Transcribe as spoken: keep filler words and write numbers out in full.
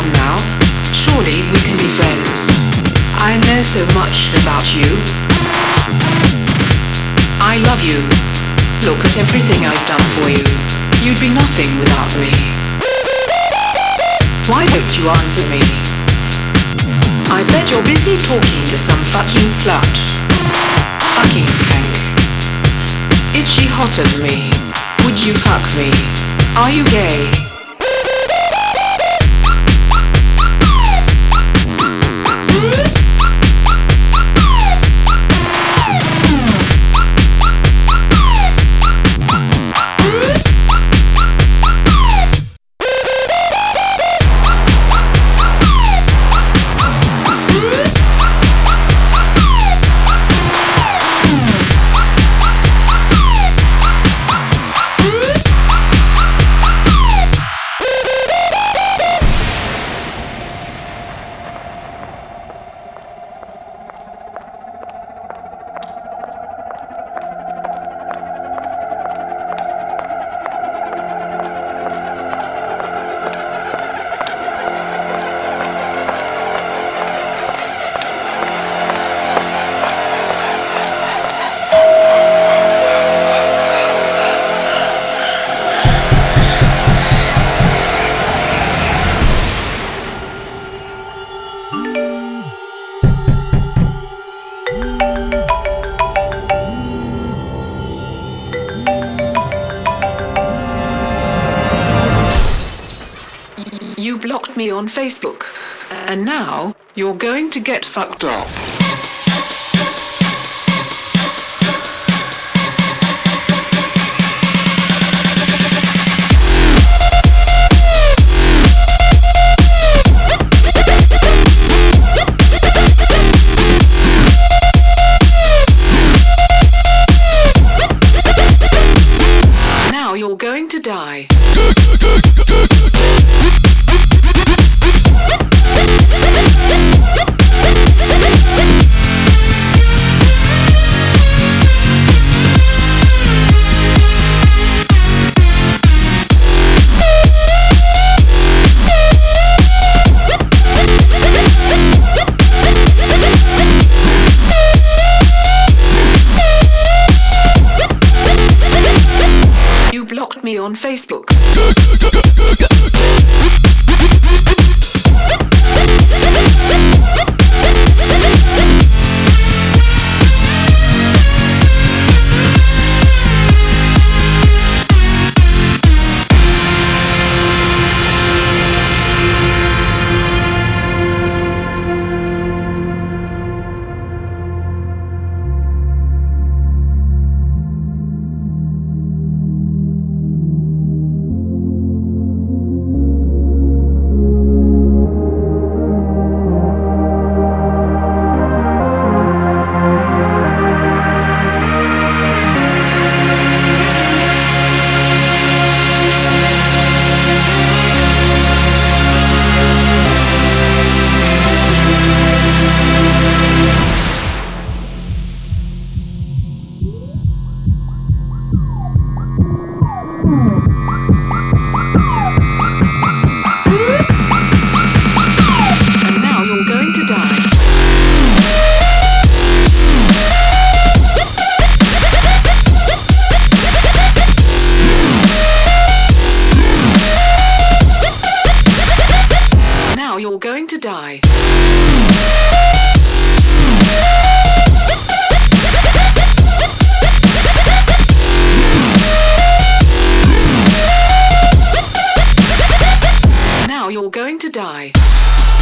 Come now, surely we can be friends. I know so much about you. I love you. Look at everything I've done for you. You'd be nothing without me. Why don't you answer me? I bet you're busy talking to some fucking slut. Fucking skank. Is she hotter than me? Would you fuck me? Are you gay? You blocked me on Facebook, and now you're going to get fucked up. Now you're going to die. Me on Facebook. You're going to die. Now you're going to die.